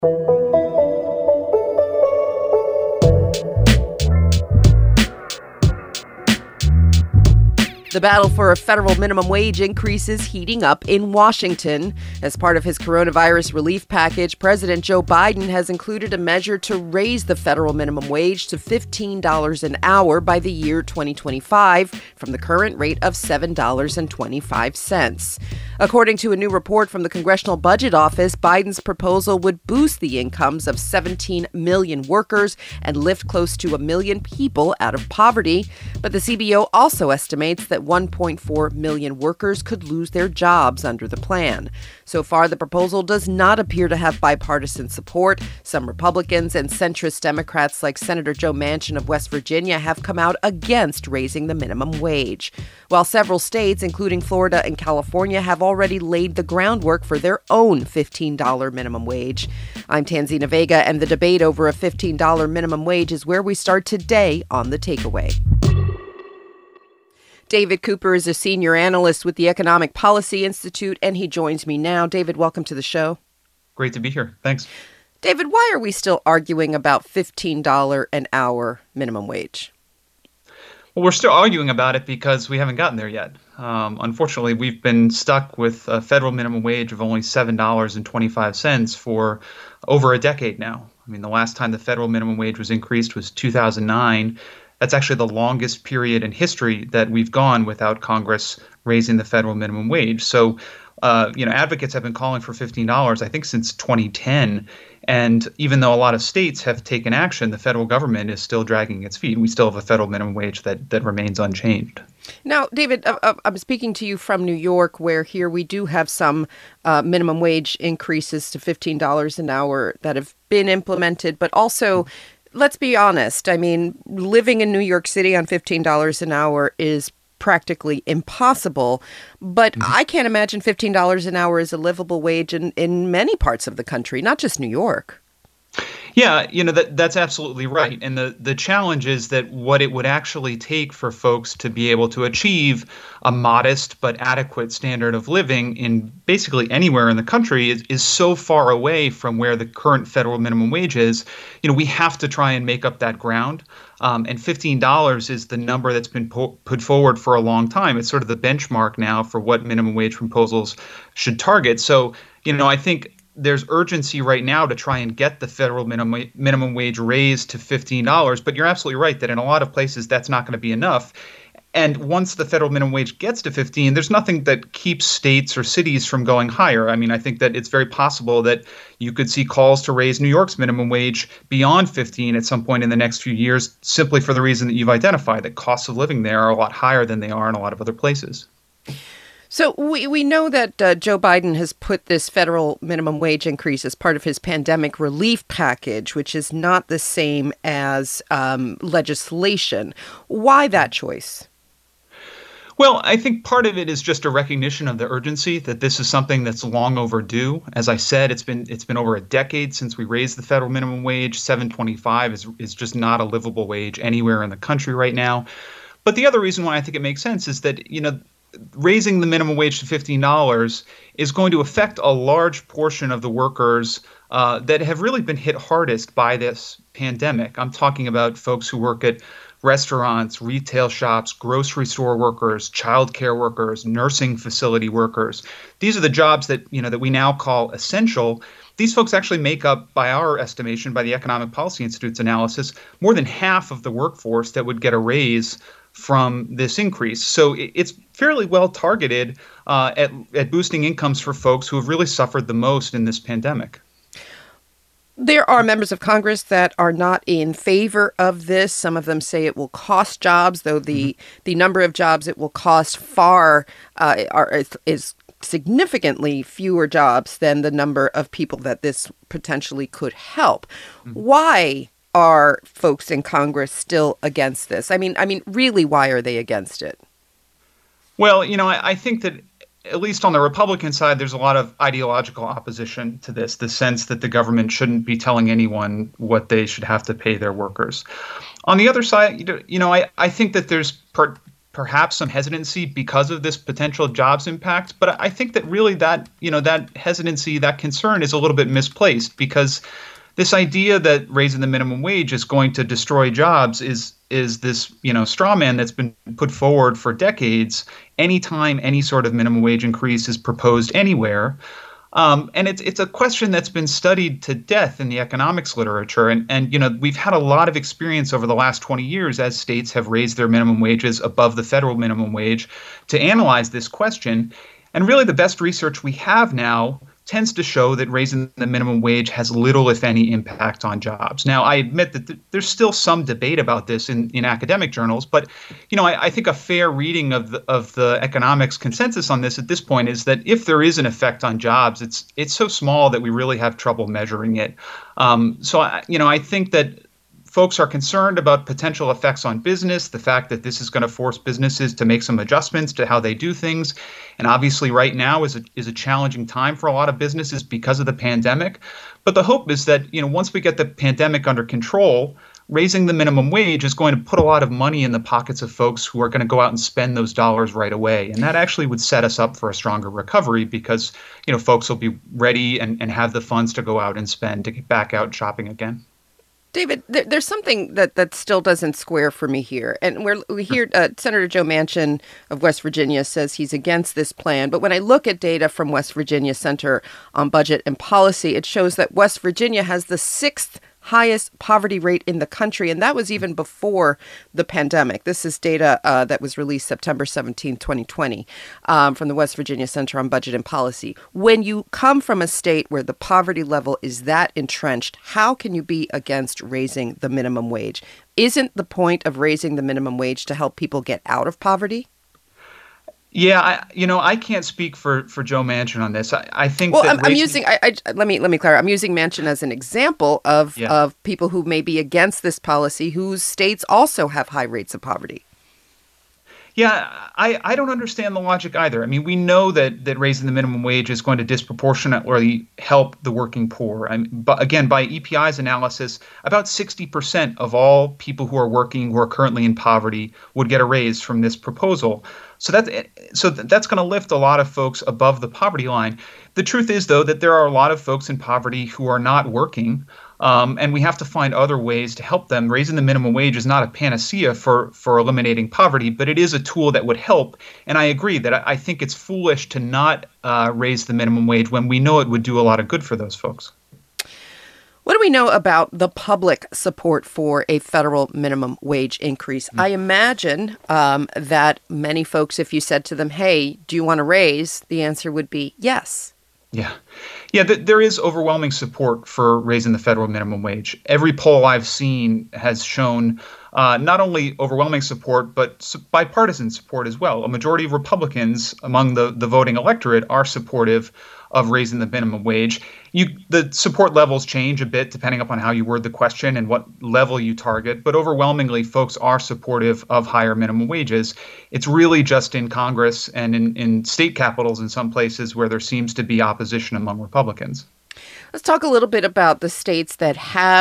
The battle for a federal minimum wage increase is heating up in Washington. As part of his coronavirus relief package, President Joe Biden has included a measure to raise the federal minimum wage to $15 an hour by the year 2025 from the current rate of $7.25. According to a new report from the Congressional Budget Office, Biden's proposal would boost the incomes of 17 million workers and lift close to 1 million people out of poverty. But the CBO also estimates that 1.4 million workers could lose their jobs under the plan. So far, the proposal does not appear to have bipartisan support. Some Republicans and centrist Democrats like Senator Joe Manchin of West Virginia have come out against raising the minimum wage, while several states, including Florida and California, have already laid the groundwork for their own $15 minimum wage. I'm Tanzina Vega, and the debate over a $15 minimum wage is where we start today on The Takeaway. David Cooper is a senior analyst with the Economic Policy Institute, and he joins me now. David, welcome to the show. Great to be here. Thanks. David, why are we still arguing about $15 an hour minimum wage? Well, we're still arguing about it because we haven't gotten there yet. Unfortunately, we've been stuck with a federal minimum wage of only $7.25 for over a decade now. I mean, the last time the federal minimum wage was increased was 2009. That's actually the longest period in history that we've gone without Congress raising the federal minimum wage. So, advocates have been calling for $15, I think, since 2010. And even though a lot of states have taken action, the federal government is still dragging its feet. We still have a federal minimum wage that remains unchanged. Now, David, I'm speaking to you from New York, where here we do have some minimum wage increases to $15 an hour that have been implemented, but also let's be honest. I mean, living in New York City on $15 an hour is practically impossible. But I can't imagine $15 an hour is a livable wage in many parts of the country, not just New York. Yeah, that's absolutely right. And the challenge is that what it would actually take for folks to be able to achieve a modest but adequate standard of living in basically anywhere in the country is so far away from where the current federal minimum wage is. We have to try and make up that ground. And $15 is the number that's been put forward for a long time. It's sort of the benchmark now for what minimum wage proposals should target. So, I think there's urgency right now to try and get the federal minimum wage raised to $15. But you're absolutely right that in a lot of places that's not going to be enough. And once the federal minimum wage gets to 15, there's nothing that keeps states or cities from going higher. I mean, I think that it's very possible that you could see calls to raise New York's minimum wage beyond 15 at some point in the next few years, simply for the reason that you've identified, that costs of living there are a lot higher than they are in a lot of other places. So we know that Joe Biden has put this federal minimum wage increase as part of his pandemic relief package, which is not the same as legislation. Why that choice? Well, I think part of it is just a recognition of the urgency that this is something that's long overdue. As I said, it's been over a decade since we raised the federal minimum wage. $7.25 is just not a livable wage anywhere in the country right now. But the other reason why I think it makes sense is that, raising the minimum wage to $15 is going to affect a large portion of the workers that have really been hit hardest by this pandemic. I'm talking about folks who work at restaurants, retail shops, grocery store workers, childcare workers, nursing facility workers. These are the jobs that we now call essential. These folks actually make up, by our estimation, by the Economic Policy Institute's analysis, more than half of the workforce that would get a raise from this increase. So it's fairly well targeted at boosting incomes for folks who have really suffered the most in this pandemic. There are members of Congress that are not in favor of this. Some of them say it will cost jobs, though the number of jobs it will cost is significantly fewer jobs than the number of people that this potentially could help. Why are folks in Congress still against this? I mean, really, why are they against it? Well, I think that at least on the Republican side, there's a lot of ideological opposition to this, the sense that the government shouldn't be telling anyone what they should have to pay their workers. On the other side, I think that there's perhaps some hesitancy because of this potential jobs impact. But I think that really that hesitancy, that concern is a little bit misplaced, because this idea that raising the minimum wage is going to destroy jobs is this, straw man that's been put forward for decades anytime any sort of minimum wage increase is proposed anywhere. And it's a question that's been studied to death in the economics literature. And we've had a lot of experience over the last 20 years as states have raised their minimum wages above the federal minimum wage to analyze this question. And really the best research we have now tends to show that raising the minimum wage has little, if any, impact on jobs. Now, I admit that there's still some debate about this in academic journals, but I think a fair reading of the economics consensus on this at this point is that if there is an effect on jobs, it's so small that we really have trouble measuring it. I think that folks are concerned about potential effects on business, the fact that this is going to force businesses to make some adjustments to how they do things. And obviously right now is a challenging time for a lot of businesses because of the pandemic. But the hope is that, once we get the pandemic under control, raising the minimum wage is going to put a lot of money in the pockets of folks who are going to go out and spend those dollars right away. And that actually would set us up for a stronger recovery because, folks will be ready and have the funds to go out and spend to get back out shopping again. David, there's something that still doesn't square for me here. And we hear Senator Joe Manchin of West Virginia says he's against this plan. But when I look at data from West Virginia Center on Budget and Policy, it shows that West Virginia has the sixth highest poverty rate in the country. And that was even before the pandemic. This is data that was released September 17, 2020, from the West Virginia Center on Budget and Policy. When you come from a state where the poverty level is that entrenched, how can you be against raising the minimum wage? Isn't the point of raising the minimum wage to help people get out of poverty? Yeah, I can't speak for Joe Manchin on this. I think. Well, I'm using. Let me clarify. I'm using Manchin as an example of people who may be against this policy, whose states also have high rates of poverty. Yeah, I don't understand the logic either. I mean, we know that raising the minimum wage is going to disproportionately help the working poor. But again, by EPI's analysis, about 60% of all people who are working who are currently in poverty would get a raise from this proposal. So that's going to lift a lot of folks above the poverty line. The truth is, though, that there are a lot of folks in poverty who are not working, and we have to find other ways to help them. Raising the minimum wage is not a panacea for eliminating poverty, but it is a tool that would help. And I agree that I think it's foolish to not raise the minimum wage when we know it would do a lot of good for those folks. What do we know about the public support for a federal minimum wage increase? I imagine that many folks, if you said to them, hey, do you want to raise? The answer would be yes. Yeah. There is overwhelming support for raising the federal minimum wage. Every poll I've seen has shown not only overwhelming support, but bipartisan support as well. A majority of Republicans among the voting electorate are supportive of raising the minimum wage. The support levels change a bit depending upon how you word the question and what level you target, but overwhelmingly folks are supportive of higher minimum wages. It's really just in Congress and in state capitals in some places where there seems to be opposition among Republicans. Let's talk a little bit about the states that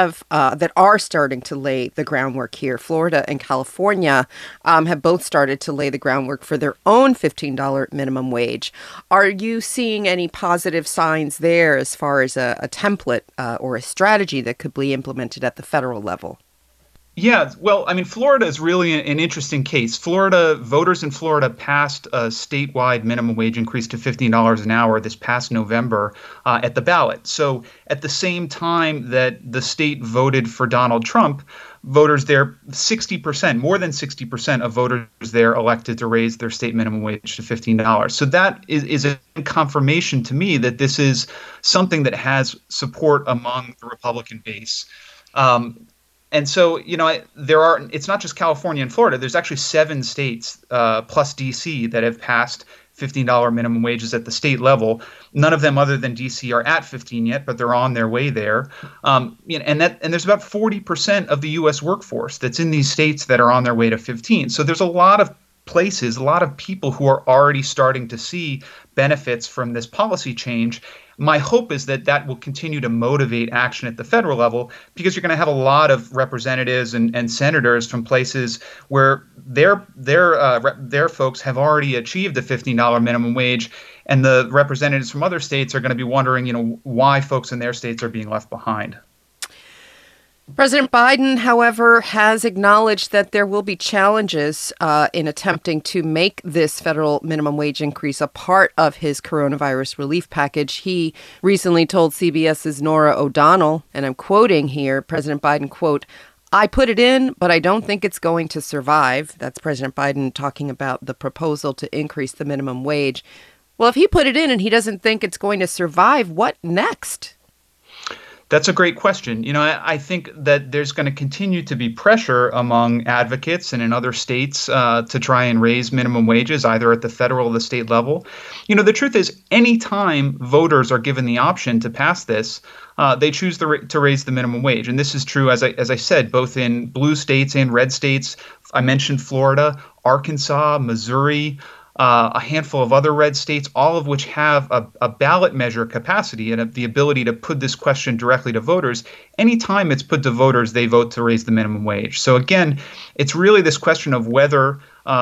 are starting to lay the groundwork here. Florida and California have both started to lay the groundwork for their own $15 minimum wage. Are you seeing any positive signs there as far as a template or a strategy that could be implemented at the federal level? Yeah, well, I mean, Florida is really an interesting case. Voters in Florida passed a statewide minimum wage increase to $15 an hour this past November at the ballot. So at the same time that the state voted for Donald Trump, voters there, 60%, more than 60% of voters there elected to raise their state minimum wage to $15. So that is a confirmation to me that this is something that has support among the Republican base. And so, it's not just California and Florida. There's actually 7 states plus D.C. that have passed $15 minimum wages at the state level. None of them other than D.C. are at 15 yet, but they're on their way there. And there's about 40% of the U.S. workforce that's in these states that are on their way to 15. So there's a lot of places, a lot of people who are already starting to see benefits from this policy change. My hope is that that will continue to motivate action at the federal level, because you're going to have a lot of representatives and senators from places where their folks have already achieved the $15 minimum wage, and the representatives from other states are going to be wondering, why folks in their states are being left behind. President Biden, however, has acknowledged that there will be challenges in attempting to make this federal minimum wage increase a part of his coronavirus relief package. He recently told CBS's Norah O'Donnell, and I'm quoting here, President Biden, quote, "I put it in, but I don't think it's going to survive." That's President Biden talking about the proposal to increase the minimum wage. Well, if he put it in and he doesn't think it's going to survive, what next? That's a great question. I think that there's going to continue to be pressure among advocates and in other states to try and raise minimum wages, either at the federal or the state level. The truth is, anytime voters are given the option to pass this, they choose to raise the minimum wage. And this is true, as I said, both in blue states and red states. I mentioned Florida, Arkansas, Missouri, a handful of other red states, all of which have a ballot measure capacity and the ability to put this question directly to voters. Anytime it's put to voters, they vote to raise the minimum wage. So again, it's really this question of whether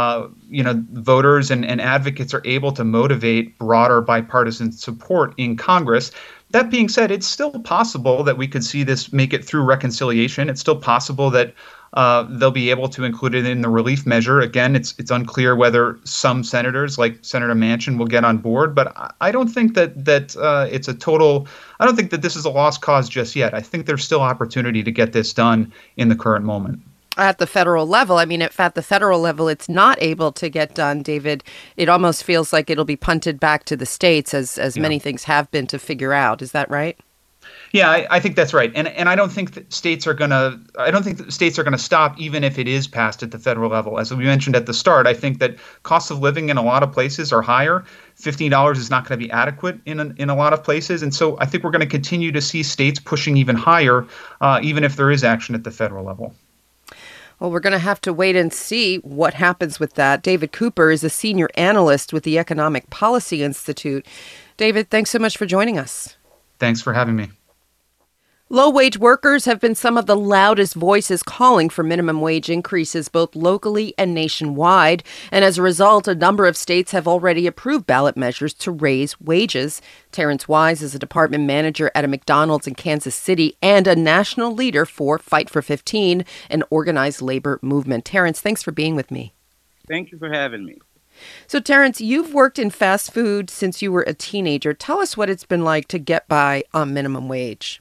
voters and advocates are able to motivate broader bipartisan support in Congress. That being said, it's still possible that we could see this make it through reconciliation. It's still possible that they'll be able to include it in the relief measure. Again, it's unclear whether some senators, like Senator Manchin, will get on board. But I don't think that it's a total. I don't think that this is a lost cause just yet. I think there's still opportunity to get this done in the current moment. At the federal level, if at the federal level it's not able to get done, David, it almost feels like it'll be punted back to the states, as many things have been, to figure out. Is that right? Yeah, I think that's right, and I don't think that states are gonna. I don't think that states are gonna stop, even if it is passed at the federal level. As we mentioned at the start, I think that costs of living in a lot of places are higher. $15 is not going to be adequate in a lot of places, and so I think we're going to continue to see states pushing even higher, even if there is action at the federal level. Well, we're going to have to wait and see what happens with that. David Cooper is a senior analyst with the Economic Policy Institute. David, thanks so much for joining us. Thanks for having me. Low-wage workers have been some of the loudest voices calling for minimum wage increases both locally and nationwide. And as a result, a number of states have already approved ballot measures to raise wages. Terrence Wise is a department manager at a McDonald's in Kansas City and a national leader for Fight for 15, an organized labor movement. Terrence, thanks for being with me. Thank you for having me. So, Terrence, you've worked in fast food since you were a teenager. Tell us what it's been like to get by on minimum wage.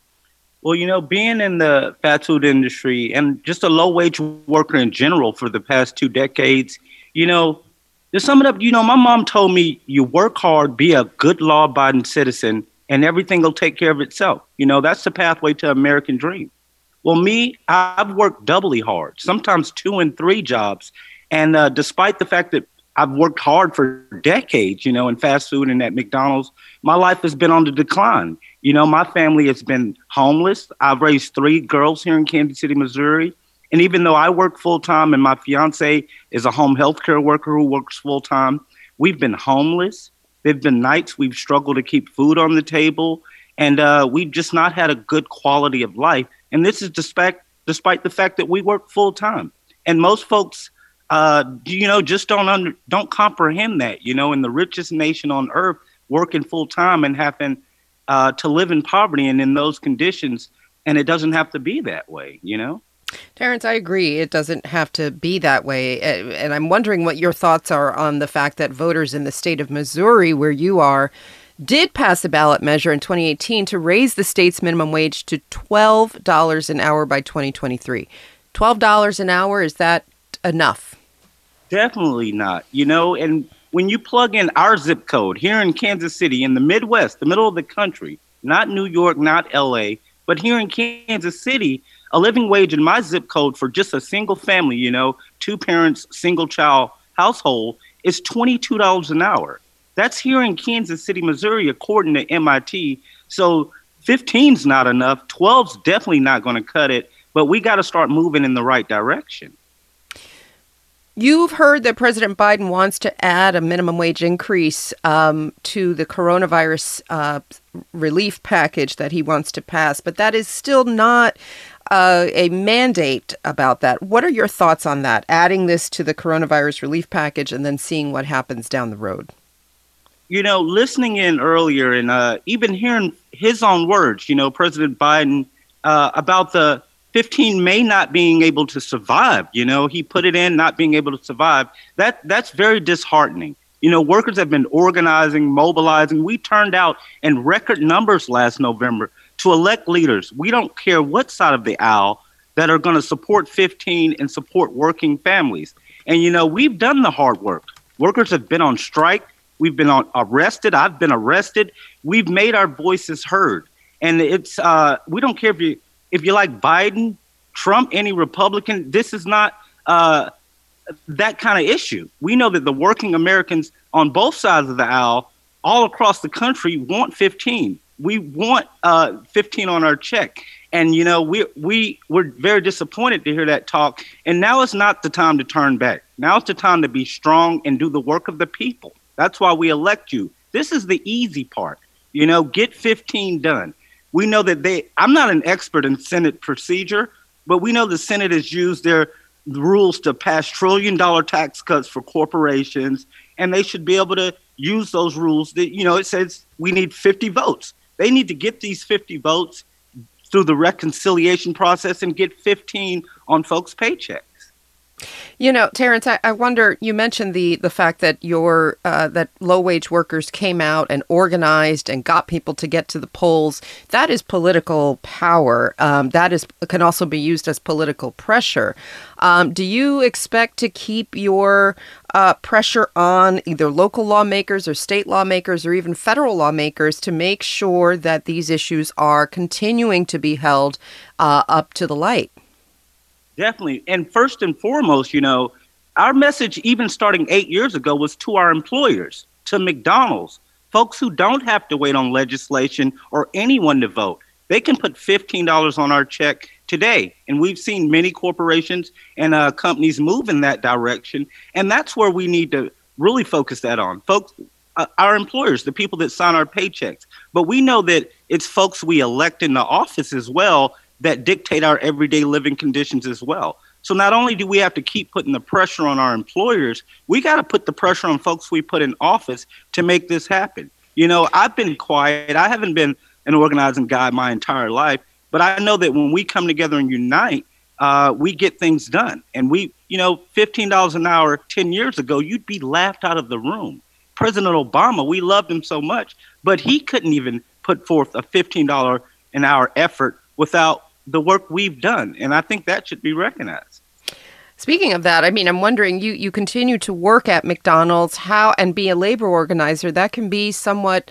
Well, being in the fast food industry and just a low-wage worker in general for the past 2 decades, to sum it up, my mom told me, you work hard, be a good law-abiding citizen, and everything will take care of itself. That's the pathway to American dream. Well, me, I've worked doubly hard, sometimes 2 and 3 jobs. And despite the fact that I've worked hard for decades, in fast food and at McDonald's, my life has been on the decline. My family has been homeless. I've raised 3 girls here in Kansas City, Missouri. And even though I work full time and my fiance is a home health care worker who works full time, we've been homeless. There've been nights we've struggled to keep food on the table, and we've just not had a good quality of life. And this is despite the fact that we work full time. And most folks, just don't comprehend that. In the richest nation on earth, working full time and having to live in poverty and in those conditions, and it doesn't have to be that way, Terrence, I agree. It doesn't have to be that way. And I'm wondering what your thoughts are on the fact that voters in the state of Missouri, where you are, did pass a ballot measure in 2018 to raise the state's minimum wage to $12 an hour by 2023. $12 an hour, is that enough? Definitely not, and when you plug in our zip code here in Kansas City, in the Midwest, the middle of the country, not New York, not LA, but here in Kansas City, a living wage in my zip code for just a single family, 2 parents, single child household is $22 an hour. That's here in Kansas City, Missouri, according to MIT. So 15's not enough. 12's definitely not going to cut it, but we got to start moving in the right direction. You've heard that President Biden wants to add a minimum wage increase to the coronavirus relief package that he wants to pass, but that is still not a mandate about that. What are your thoughts on that, adding this to the coronavirus relief package and then seeing what happens down the road? Listening in earlier and even hearing his own words, President Biden, about the 15 May not being able to survive. He put it in not being able to survive. That's very disheartening. Workers have been organizing, mobilizing. We turned out in record numbers last November to elect leaders. We don't care what side of the aisle that are going to support 15 and support working families. And, we've done the hard work. Workers have been on strike. We've been arrested. I've been arrested. We've made our voices heard. And it's we don't care if you like Biden, Trump, any Republican. This is not that kind of issue. We know that the working Americans on both sides of the aisle, all across the country, want 15. We want 15 on our check. And, we're very disappointed to hear that talk. And now is not the time to turn back. Now it's the time to be strong and do the work of the people. That's why we elect you. This is the easy part. Get 15 done. We know that I'm not an expert in Senate procedure, but we know the Senate has used their rules to pass trillion-dollar tax cuts for corporations, and they should be able to use those rules. That it says we need 50 votes. They need to get these 50 votes through the reconciliation process and get 15 on folks' paychecks. Terrence, I wonder, you mentioned the fact that that low-wage workers came out and organized and got people to get to the polls. That is political power. That can also be used as political pressure. Do you expect to keep your pressure on either local lawmakers or state lawmakers or even federal lawmakers to make sure that these issues are continuing to be held up to the light? Definitely. And first and foremost, our message, even starting 8 years ago, was to our employers, to McDonald's, folks who don't have to wait on legislation or anyone to vote. They can put $15 on our check today. And we've seen many corporations and companies move in that direction. And that's where we need to really focus that on. Folks, our employers, the people that sign our paychecks. But we know that it's folks we elect in the office as well that dictate our everyday living conditions as well. So not only do we have to keep putting the pressure on our employers, we got to put the pressure on folks we put in office to make this happen. I've been quiet. I haven't been an organizing guy my entire life, but I know that when we come together and unite, we get things done. And $15 an hour 10 years ago, you'd be laughed out of the room. President Obama, we loved him so much, but he couldn't even put forth a $15 an hour effort without the work we've done. And I think that should be recognized. Speaking of that, I'm wondering, you continue to work at McDonald's, and be a labor organizer. That can be somewhat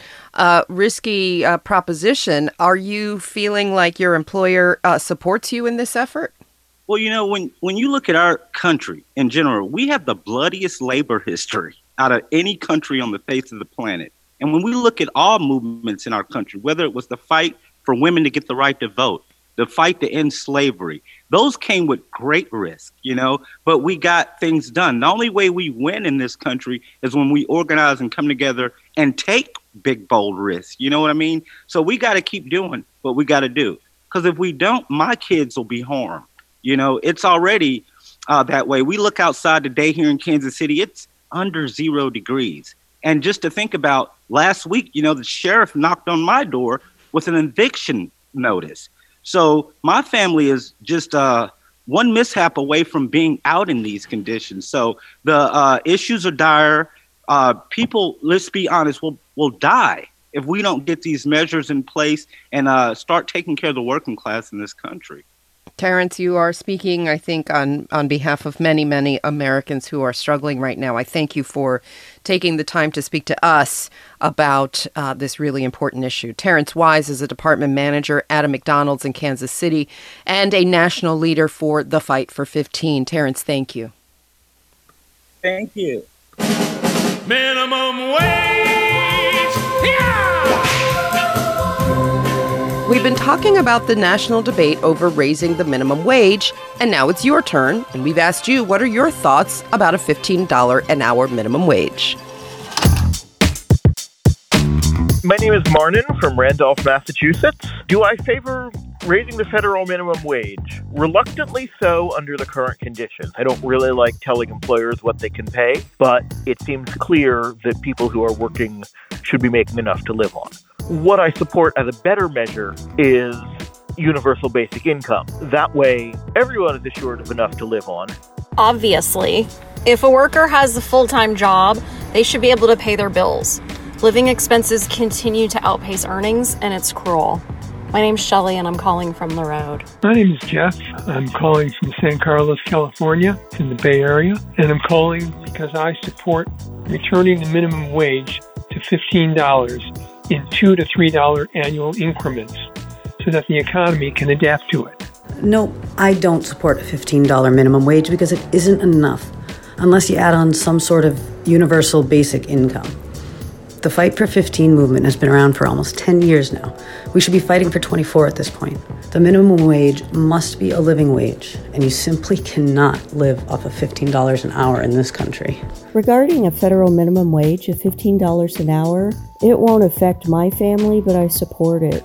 risky proposition. Are you feeling like your employer supports you in this effort? Well, when you look at our country in general, we have the bloodiest labor history out of any country on the face of the planet. And when we look at all movements in our country, whether it was the fight for women to get the right to vote, the fight to end slavery, those came with great risk, but we got things done. The only way we win in this country is when we organize and come together and take big, bold risks. You know what I mean? So we got to keep doing what we got to do. Because if we don't, my kids will be harmed. It's already that way. We look outside today here in Kansas City, it's under 0 degrees. And just to think about last week, the sheriff knocked on my door with an eviction notice. So my family is just one mishap away from being out in these conditions. So the issues are dire. People, let's be honest, will die if we don't get these measures in place and start taking care of the working class in this country. Terrence, you are speaking, I think, on behalf of many, many Americans who are struggling right now. I thank you for taking the time to speak to us about this really important issue. Terrence Wise is a department manager at a McDonald's in Kansas City and a national leader for the Fight for 15. Terrence, thank you. Thank you. Minimum wage. Yeah! We've been talking about the national debate over raising the minimum wage, and now it's your turn, and we've asked you, what are your thoughts about a $15 an hour minimum wage? My name is Marnin from Randolph, Massachusetts. Do I favor raising the federal minimum wage? Reluctantly so under the current conditions. I don't really like telling employers what they can pay, but it seems clear that people who are working should be making enough to live on. What I support as a better measure is universal basic income. That way, everyone is assured of enough to live on. Obviously, if a worker has a full-time job, they should be able to pay their bills. Living expenses continue to outpace earnings, and it's cruel. My name's Shelley, and I'm calling from the road. My name is Jeff. I'm calling from San Carlos, California, in the Bay Area. And I'm calling because I support returning the minimum wage to $15 in $2 to $3 annual increments so that the economy can adapt to it. No, I don't support a $15 minimum wage because it isn't enough unless you add on some sort of universal basic income. The Fight for 15 movement has been around for almost 10 years now. We should be fighting for 24 at this point. The minimum wage must be a living wage, and you simply cannot live off of $15 an hour in this country. Regarding a federal minimum wage of $15 an hour, it won't affect my family, but I support it.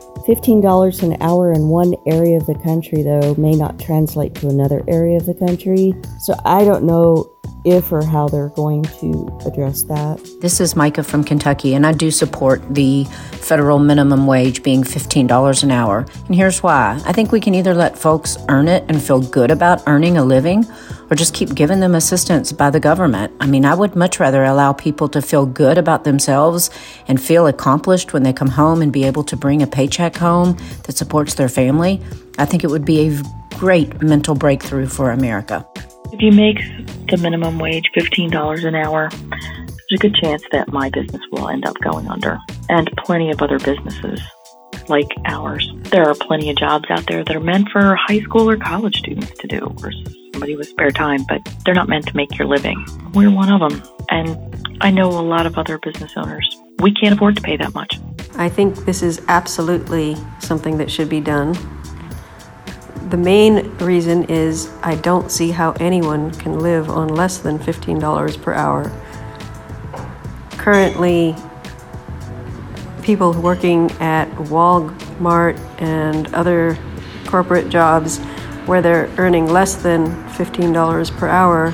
$15 an hour in one area of the country, though, may not translate to another area of the country, so I don't know if or how they're going to address that. This is Micah from Kentucky, and I do support the federal minimum wage being $15 an hour. And here's why. I think we can either let folks earn it and feel good about earning a living, or just keep giving them assistance by the government. I mean, I would much rather allow people to feel good about themselves and feel accomplished when they come home and be able to bring a paycheck home that supports their family. I think it would be a great mental breakthrough for America. If you make the minimum wage $15 an hour, there's a good chance that my business will end up going under, and plenty of other businesses like ours. There are plenty of jobs out there that are meant for high school or college students to do, or somebody with spare time, but they're not meant to make your living. We're one of them, and I know a lot of other business owners. We can't afford to pay that much. I think this is absolutely something that should be done. The main reason is I don't see how anyone can live on less than $15 per hour. Currently, people working at Walmart and other corporate jobs where they're earning less than $15 per hour,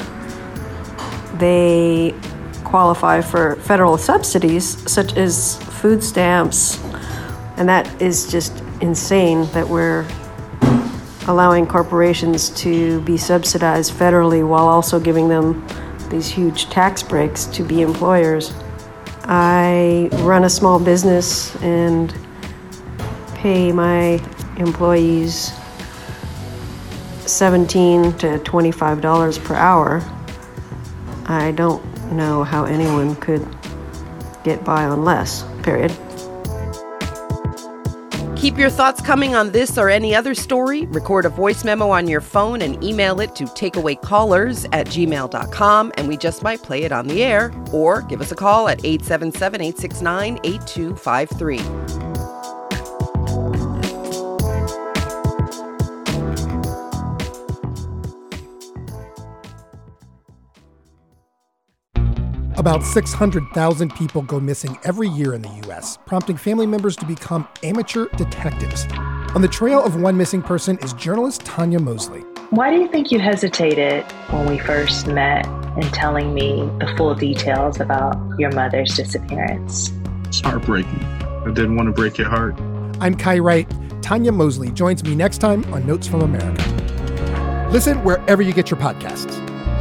they qualify for federal subsidies such as food stamps, and that is just insane that we're allowing corporations to be subsidized federally while also giving them these huge tax breaks to be employers. I run a small business and pay my employees $17 to $25 per hour. I don't know how anyone could get by on less, period. Keep your thoughts coming on this or any other story. Record a voice memo on your phone and email it to takeawaycallers@gmail.com, and we just might play it on the air. Or give us a call at 877-869-8253. About 600,000 people go missing every year in the U.S., prompting family members to become amateur detectives. On the trail of one missing person is journalist Tanya Mosley. Why do you think you hesitated when we first met in telling me the full details about your mother's disappearance? It's heartbreaking. I didn't want to break your heart. I'm Kai Wright. Tanya Mosley joins me next time on Notes from America. Listen wherever you get your podcasts.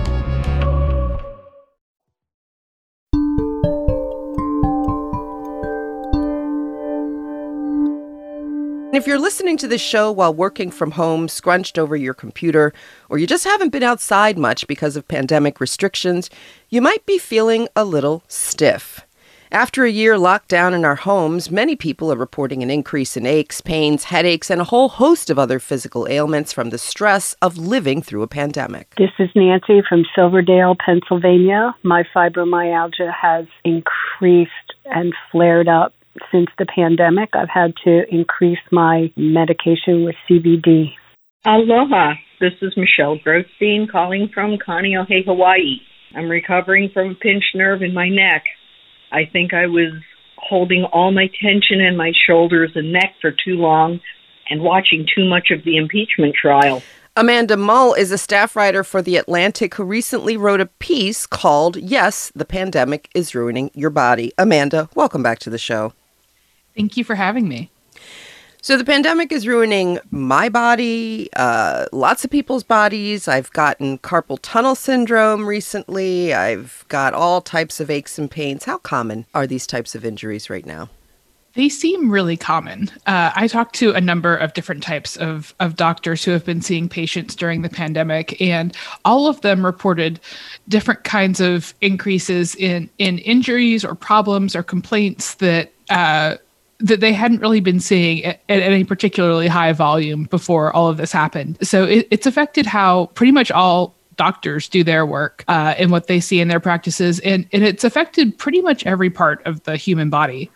If you're listening to this show while working from home, scrunched over your computer, or you just haven't been outside much because of pandemic restrictions, you might be feeling a little stiff. After a year locked down in our homes, many people are reporting an increase in aches, pains, headaches, and a whole host of other physical ailments from the stress of living through a pandemic. This is Nancy from Silverdale, Pennsylvania. My fibromyalgia has increased and flared up since the pandemic, I've had to increase my medication with CBD. Aloha. This is Michelle Grothstein calling from Kaneohe, Hawaii. I'm recovering from a pinched nerve in my neck. I think I was holding all my tension in my shoulders and neck for too long and watching too much of the impeachment trial. Amanda Mull is a staff writer for The Atlantic who recently wrote a piece called, Yes, the Pandemic is Ruining Your Body. Amanda, welcome back to the show. Thank you for having me. So the pandemic is ruining my body, lots of people's bodies. I've gotten carpal tunnel syndrome recently. I've got all types of aches and pains. How common are these types of injuries right now? They seem really common. I talked to a number of different types of doctors who have been seeing patients during the pandemic, and all of them reported different kinds of increases in injuries or problems or complaints that they hadn't really been seeing at any particularly high volume before all of this happened. So it's affected how pretty much all doctors do their work and what they see in their practices, and it's affected pretty much every part of the human body.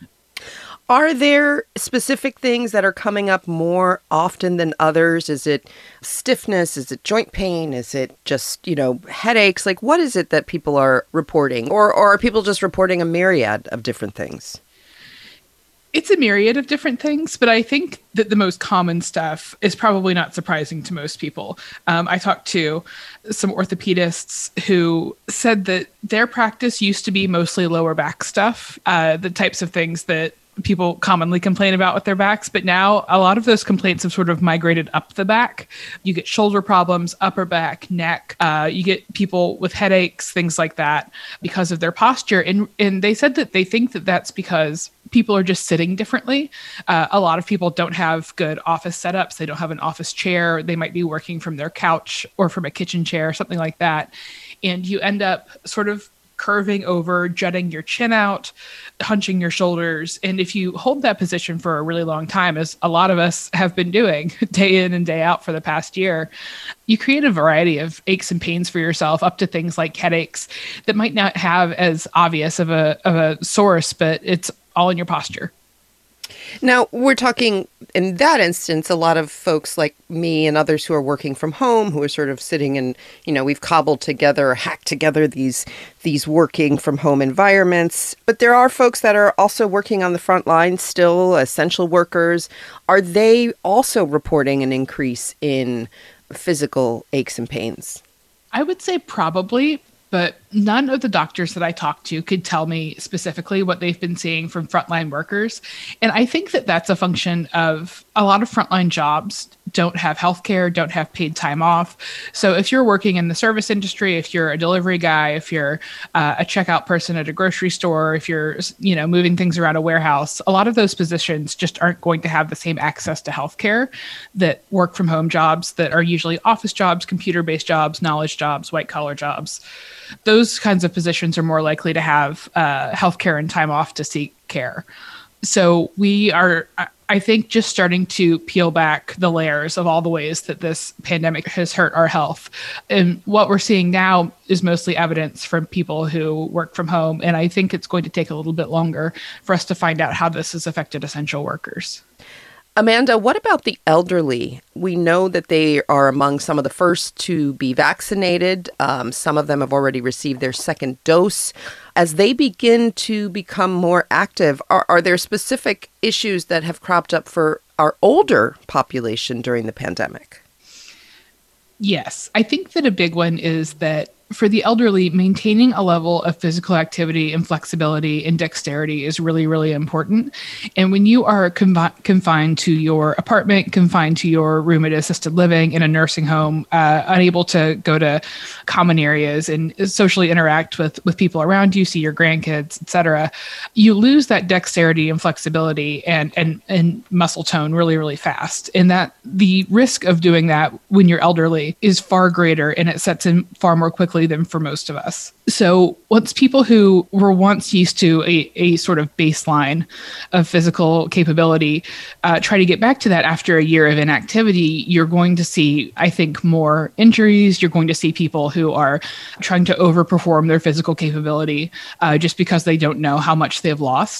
Are there specific things that are coming up more often than others? Is it stiffness? Is it joint pain? Is it just, headaches? Like, what is it that people are reporting? Or are people just reporting a myriad of different things? It's a myriad of different things, but I think that the most common stuff is probably not surprising to most people. I talked to some orthopedists who said that their practice used to be mostly lower back stuff, the types of things that people commonly complain about with their backs, but now a lot of those complaints have sort of migrated up the back. You get shoulder problems, upper back, neck. You get people with headaches, things like that, because of their posture. And they said that they think that that's because people are just sitting differently. A lot of people don't have good office setups. They don't have an office chair. They might be working from their couch or from a kitchen chair, something like that. And you end up sort of curving over, jutting your chin out, hunching your shoulders. And if you hold that position for a really long time, as a lot of us have been doing day in and day out for the past year, you create a variety of aches and pains for yourself, up to things like headaches that might not have as obvious of a source, but it's all in your posture. Now, we're talking, in that instance, a lot of folks like me and others who are working from home, who are sort of sitting in, we've cobbled together or hacked together these working from home environments. But there are folks that are also working on the front line still, essential workers. Are they also reporting an increase in physical aches and pains? I would say probably, but none of the doctors that I talked to could tell me specifically what they've been seeing from frontline workers. And I think that that's a function of a lot of frontline jobs don't have healthcare, don't have paid time off. So if you're working in the service industry, if you're a delivery guy, if you're a checkout person at a grocery store, if you're, moving things around a warehouse, a lot of those positions just aren't going to have the same access to healthcare that work from home jobs that are usually office jobs, computer-based jobs, knowledge jobs, white collar jobs. Those kinds of positions are more likely to have healthcare and time off to seek care. So we are, I think, just starting to peel back the layers of all the ways that this pandemic has hurt our health. And what we're seeing now is mostly evidence from people who work from home. And I think it's going to take a little bit longer for us to find out how this has affected essential workers. Amanda, what about the elderly? We know that they are among some of the first to be vaccinated. Some of them have already received their second dose. As they begin to become more active, are there specific issues that have cropped up for our older population during the pandemic? Yes, I think that a big one is that for the elderly, maintaining a level of physical activity and flexibility and dexterity is really, really important. And when you are confined to your apartment, confined to your room at assisted living, in a nursing home, unable to go to common areas and socially interact with people around you, see your grandkids, etc., you lose that dexterity and flexibility and muscle tone really, really fast. And that the risk of doing that when you're elderly is far greater, and it sets in far more quickly than for most of us. So once people who were once used to a sort of baseline of physical capability try to get back to that after a year of inactivity, you're going to see, I think, more injuries. You're going to see people who are trying to overperform their physical capability just because they don't know how much they've lost.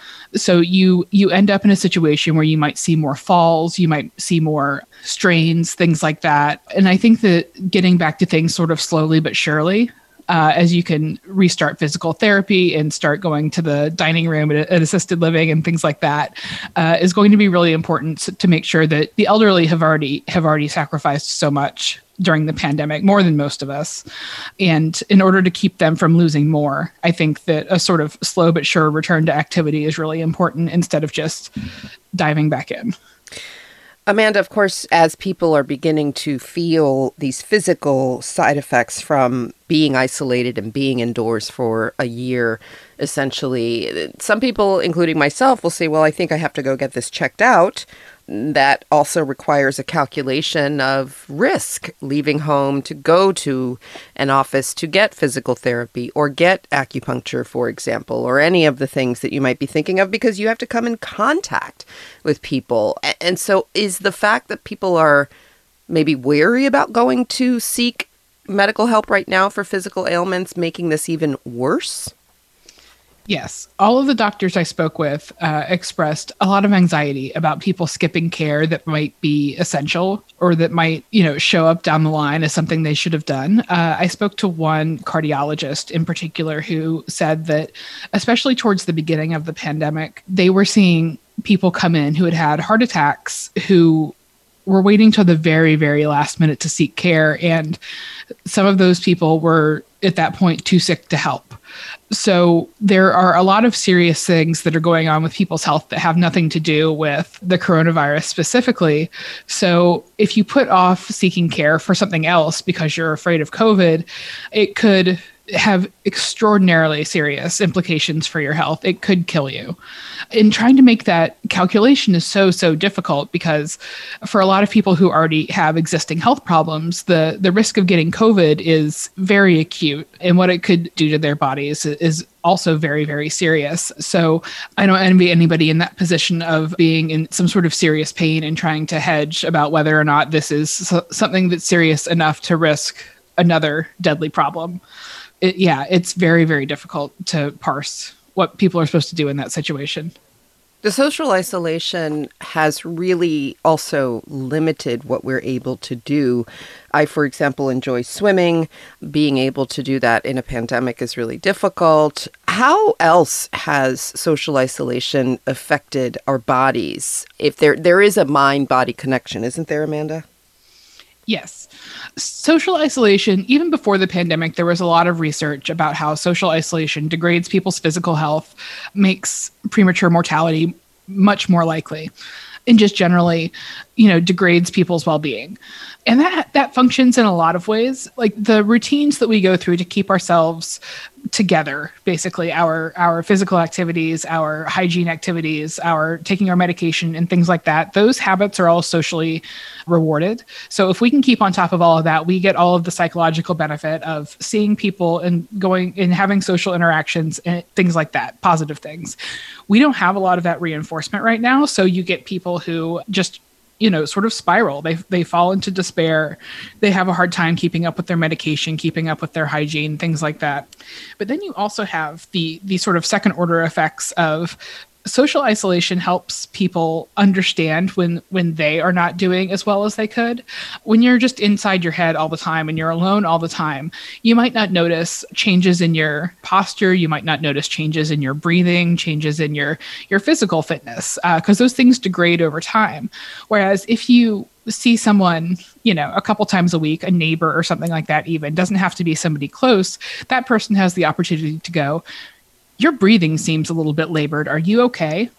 So you end up in a situation where you might see more falls, you might see more strains, things like that. And I think that getting back to things sort of slowly but surely, as you can restart physical therapy and start going to the dining room at assisted living and things like that, is going to be really important to make sure that the elderly have already sacrificed so much during the pandemic, more than most of us. And in order to keep them from losing more, I think that a sort of slow but sure return to activity is really important instead of just diving back in. Amanda, of course, as people are beginning to feel these physical side effects from being isolated and being indoors for a year, essentially, some people, including myself, will say, well, I think I have to go get this checked out. That also requires a calculation of risk, leaving home to go to an office to get physical therapy or get acupuncture, for example, or any of the things that you might be thinking of, because you have to come in contact with people. And so is the fact that people are maybe wary about going to seek medical help right now for physical ailments making this even worse? Yes. All of the doctors I spoke with expressed a lot of anxiety about people skipping care that might be essential or that might, show up down the line as something they should have done. I spoke to one cardiologist in particular who said that, especially towards the beginning of the pandemic, they were seeing people come in who had had heart attacks, who were waiting till the very, very last minute to seek care. And some of those people were at that point too sick to help. So there are a lot of serious things that are going on with people's health that have nothing to do with the coronavirus specifically. So if you put off seeking care for something else because you're afraid of COVID, it could have extraordinarily serious implications for your health. It could kill you. And trying to make that calculation is so difficult because for a lot of people who already have existing health problems, the risk of getting COVID is very acute, and what it could do to their bodies is also very, very serious. So I don't envy anybody in that position of being in some sort of serious pain and trying to hedge about whether or not this is something that's serious enough to risk another deadly problem. It's very, very difficult to parse what people are supposed to do in that situation. The social isolation has really also limited what we're able to do. I, for example, enjoy swimming. Being able to do that in a pandemic is really difficult. How else has social isolation affected our bodies? If there is a mind-body connection, isn't there, Amanda? Yes. Social isolation, even before the pandemic, there was a lot of research about how social isolation degrades people's physical health, makes premature mortality much more likely, and just generally, degrades people's well-being. And that functions in a lot of ways. Like the routines that we go through to keep ourselves together, basically our physical activities, our hygiene activities, our taking our medication and things like that, those habits are all socially rewarded. So if we can keep on top of all of that, we get all of the psychological benefit of seeing people and going and having social interactions and things like that, positive things. We don't have a lot of that reinforcement right now. So you get people who just sort of spiral. They fall into despair. They have a hard time keeping up with their medication, keeping up with their hygiene, things like that. But then you also have the sort of second order effects of social isolation helps people understand when they are not doing as well as they could. When you're just inside your head all the time and you're alone all the time, you might not notice changes in your posture. You might not notice changes in your breathing, changes in your physical fitness, because those things degrade over time. Whereas if you see someone, a couple times a week, a neighbor or something like that, even doesn't have to be somebody close, that person has the opportunity to go, your breathing seems a little bit labored. Are you okay?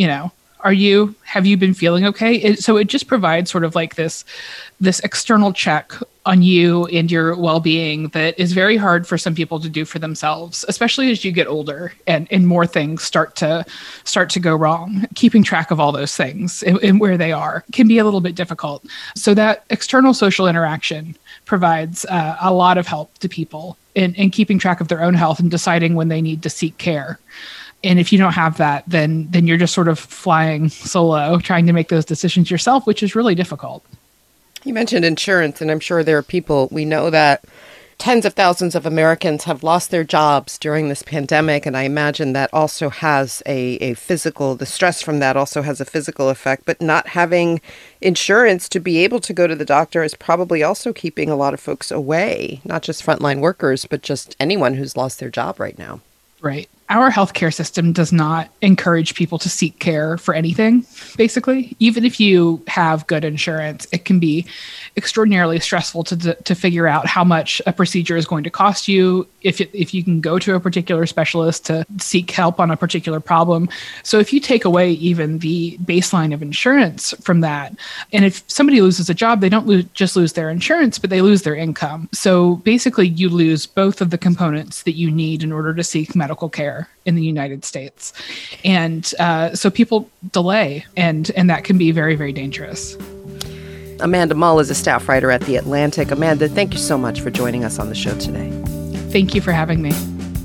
Have you been feeling okay? So it just provides sort of like this external check on you and your well-being that is very hard for some people to do for themselves, especially as you get older and more things start to go wrong. Keeping track of all those things and where they are can be a little bit difficult. So that external social interaction provides a lot of help to people in keeping track of their own health and deciding when they need to seek care. And if you don't have that, then you're just sort of flying solo, trying to make those decisions yourself, which is really difficult. You mentioned insurance, and I'm sure there are people we know that Tens of thousands of Americans have lost their jobs during this pandemic, and I imagine that also has a physical, the stress from that also has a physical effect, but not having insurance to be able to go to the doctor is probably also keeping a lot of folks away, not just frontline workers, but just anyone who's lost their job right now. Right. Our healthcare system does not encourage people to seek care for anything, basically. Even if you have good insurance, it can be extraordinarily stressful to figure out how much a procedure is going to cost you, if you can go to a particular specialist to seek help on a particular problem. So if you take away even the baseline of insurance from that, and if somebody loses a job, they don't just lose their insurance, but they lose their income. So basically you lose both of the components that you need in order to seek medical care in the United States. And so people delay, and that can be very, very dangerous. Amanda Mull is a staff writer at The Atlantic. Amanda, thank you so much for joining us on the show today. Thank you for having me.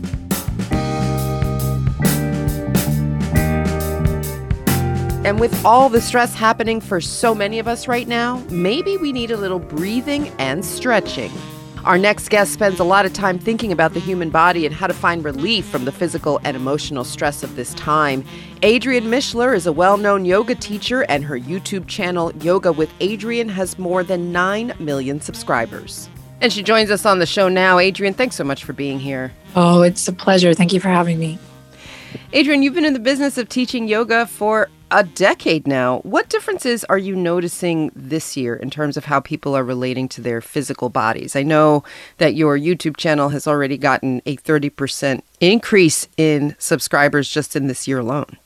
And with all the stress happening for so many of us right now, maybe we need a little breathing and stretching. Our next guest spends a lot of time thinking about the human body and how to find relief from the physical and emotional stress of this time. Adrienne Mishler is a well-known yoga teacher, and her YouTube channel, Yoga with Adrienne, has more than 9 million subscribers. And she joins us on the show now. Adrienne, thanks so much for being here. Oh, it's a pleasure. Thank you for having me. Adrienne, you've been in the business of teaching yoga for a decade now. What differences are you noticing this year in terms of how people are relating to their physical bodies? I know that your YouTube channel has already gotten a 30% increase in subscribers just in this year alone.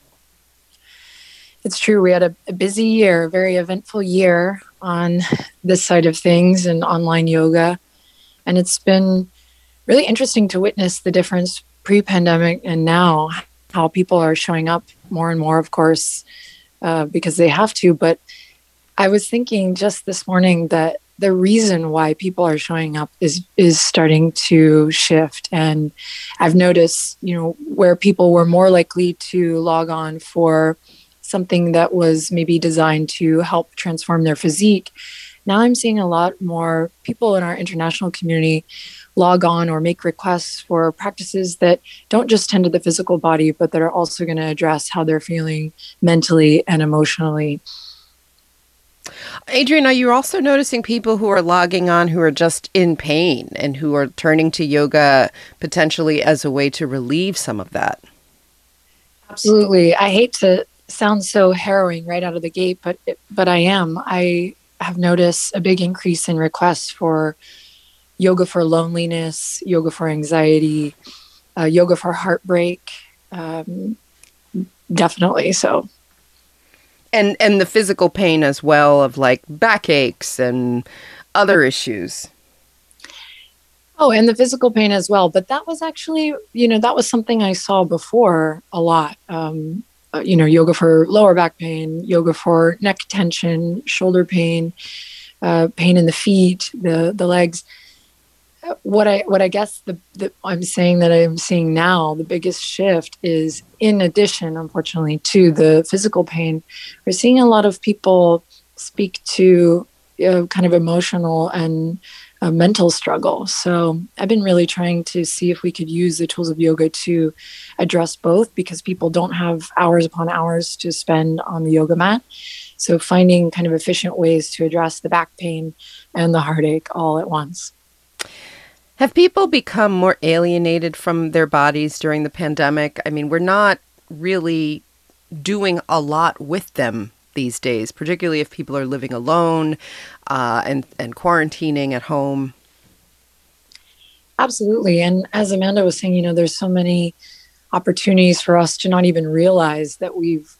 It's true. We had a busy year, a very eventful year on this side of things and online yoga. And it's been really interesting to witness the difference pre-pandemic and now, how people are showing up more and more, of course, because they have to. But I was thinking just this morning that the reason why people are showing up is starting to shift. And I've noticed, where people were more likely to log on for something that was maybe designed to help transform their physique. Now I'm seeing a lot more people in our international community log on or make requests for practices that don't just tend to the physical body, but that are also going to address how they're feeling mentally and emotionally. Adrienne, are you also noticing people who are logging on who are just in pain and who are turning to yoga potentially as a way to relieve some of that? Absolutely. I hate to sound so harrowing right out of the gate, but I am. I have noticed a big increase in requests for yoga for loneliness, yoga for anxiety, yoga for heartbreak. Definitely so. And the physical pain as well, of like backaches and other issues. Oh, and the physical pain as well. But that was actually, that was something I saw before a lot. Yoga for lower back pain, yoga for neck tension, shoulder pain, pain in the feet, the legs. What I guess I'm saying that I'm seeing now, the biggest shift is, in addition, unfortunately, to the physical pain, we're seeing a lot of people speak to kind of emotional and mental struggle. So I've been really trying to see if we could use the tools of yoga to address both, because people don't have hours upon hours to spend on the yoga mat. So finding kind of efficient ways to address the back pain and the heartache all at once. Have people become more alienated from their bodies during the pandemic? I mean, we're not really doing a lot with them these days, particularly if people are living alone and quarantining at home. Absolutely. And as Amanda was saying, there's so many opportunities for us to not even realize that we've,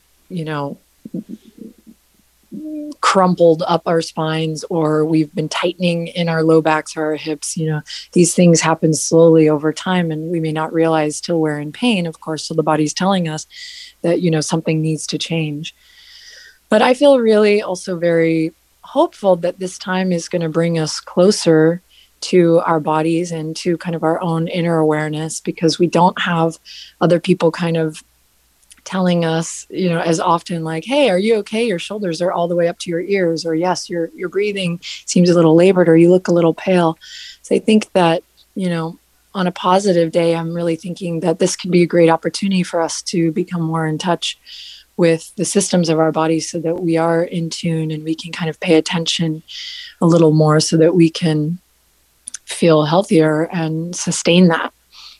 crumpled up our spines, or we've been tightening in our low backs or our hips. These things happen slowly over time, and we may not realize till we're in pain, of course. So the body's telling us that, something needs to change. But I feel really also very hopeful that this time is going to bring us closer to our bodies and to kind of our own inner awareness, because we don't have other people kind of telling us, as often, like, hey, are you okay? Your shoulders are all the way up to your ears, or yes, your breathing seems a little labored, or you look a little pale. So I think that on a positive day, I'm really thinking that this could be a great opportunity for us to become more in touch with the systems of our bodies so that we are in tune and we can kind of pay attention a little more so that we can feel healthier and sustain that.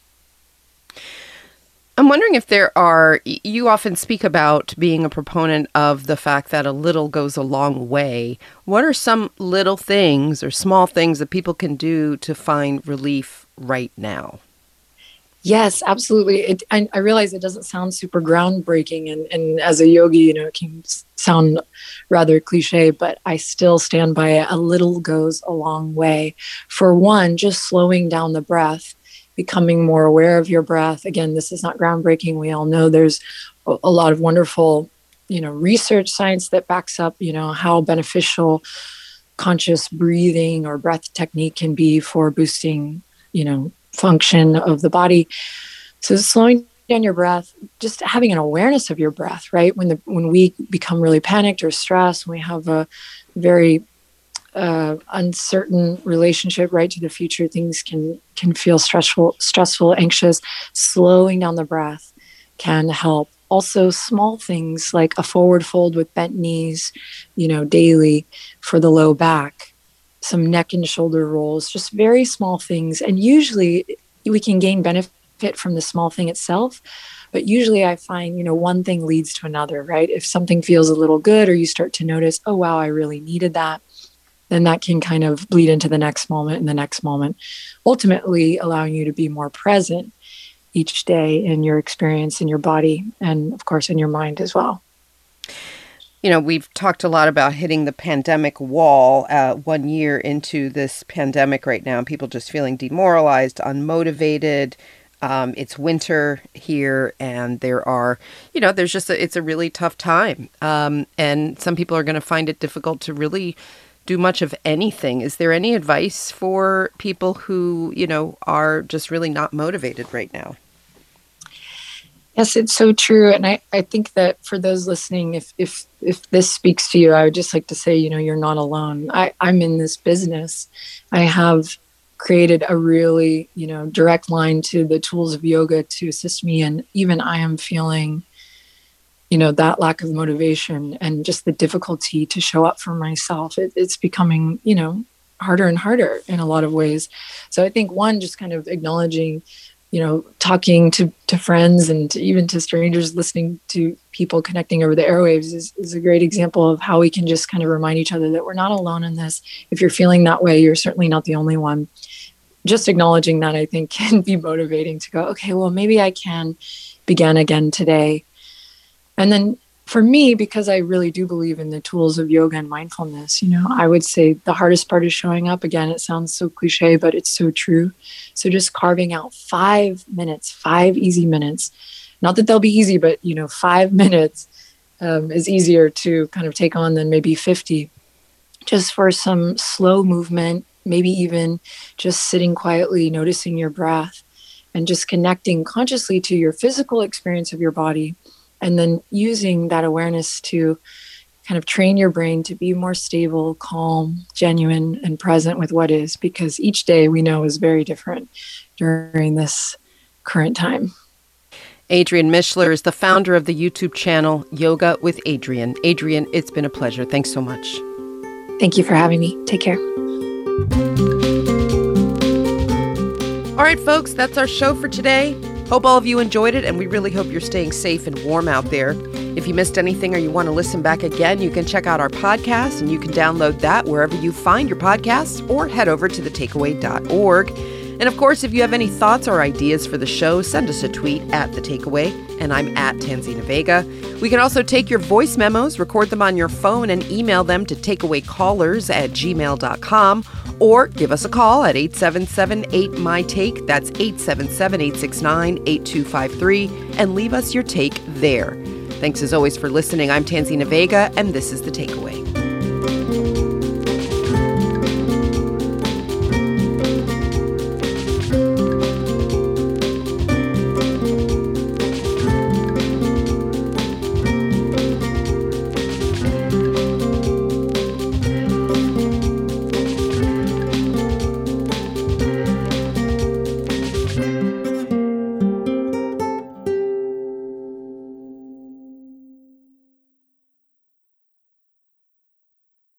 I'm wondering if you often speak about being a proponent of the fact that a little goes a long way. What are some little things or small things that people can do to find relief right now? Yes, absolutely. I realize it doesn't sound super groundbreaking, and as a yogi, it can sound rather cliche, but I still stand by it. A little goes a long way. For one, just slowing down the breath, becoming more aware of your breath. Again, this is not groundbreaking. We all know there's a lot of wonderful, research science that backs up, how beneficial conscious breathing or breath technique can be for boosting, function of the body. So slowing down your breath, just having an awareness of your breath, right? When we become really panicked or stressed, we have a very uncertain relationship, right, to the future. Things can feel stressful, anxious. Slowing down the breath can help. Also, small things like a forward fold with bent knees, daily for the low back. Some neck and shoulder rolls, just very small things. And usually we can gain benefit from the small thing itself. But usually I find, one thing leads to another, right? If something feels a little good or you start to notice, oh, wow, I really needed that, then that can kind of bleed into the next moment and the next moment, ultimately allowing you to be more present each day in your experience, in your body, and of course in your mind as well. We've talked a lot about hitting the pandemic wall 1 year into this pandemic right now, and people just feeling demoralized, unmotivated. It's winter here, and there are, it's a really tough time. And some people are going to find it difficult to really do much of anything. Is there any advice for people who, are just really not motivated right now? Yes, it's so true. And I think that for those listening, if this speaks to you, I would just like to say, you're not alone. I'm in this business. I have created a really, direct line to the tools of yoga to assist me. And even I am feeling, that lack of motivation and just the difficulty to show up for myself. It's becoming, harder and harder in a lot of ways. So I think one, just kind of acknowledging, talking to friends and even to strangers, listening to people connecting over the airwaves is a great example of how we can just kind of remind each other that we're not alone in this. If you're feeling that way, you're certainly not the only one. Just acknowledging that, I think, can be motivating to go, okay, well, maybe I can begin again today. And then for me, because I really do believe in the tools of yoga and mindfulness, I would say the hardest part is showing up. Again, it sounds so cliche, but it's so true. So just carving out 5 minutes, 5 easy minutes, not that they'll be easy, but 5 minutes is easier to kind of take on than maybe 50, just for some slow movement, maybe even just sitting quietly, noticing your breath and just connecting consciously to your physical experience of your body. And then using that awareness to kind of train your brain to be more stable, calm, genuine, and present with what is, because each day we know is very different during this current time. Adrienne Mishler is the founder of the YouTube channel Yoga with Adrienne. Adrienne, it's been a pleasure. Thanks so much. Thank you for having me. Take care. All right, folks, that's our show for today. Hope all of you enjoyed it, and we really hope you're staying safe and warm out there. If you missed anything or you want to listen back again, you can check out our podcast, and you can download that wherever you find your podcasts, or head over to thetakeaway.org. And of course, if you have any thoughts or ideas for the show, send us a tweet at The Takeaway, and I'm at Tanzina Vega. We can also take your voice memos, record them on your phone, and email them to takeawaycallers@gmail.com, or give us a call at 877-8MY-TAKE, that's 877-869-8253, and leave us your take there. Thanks as always for listening. I'm Tanzina Vega, and this is The Takeaway.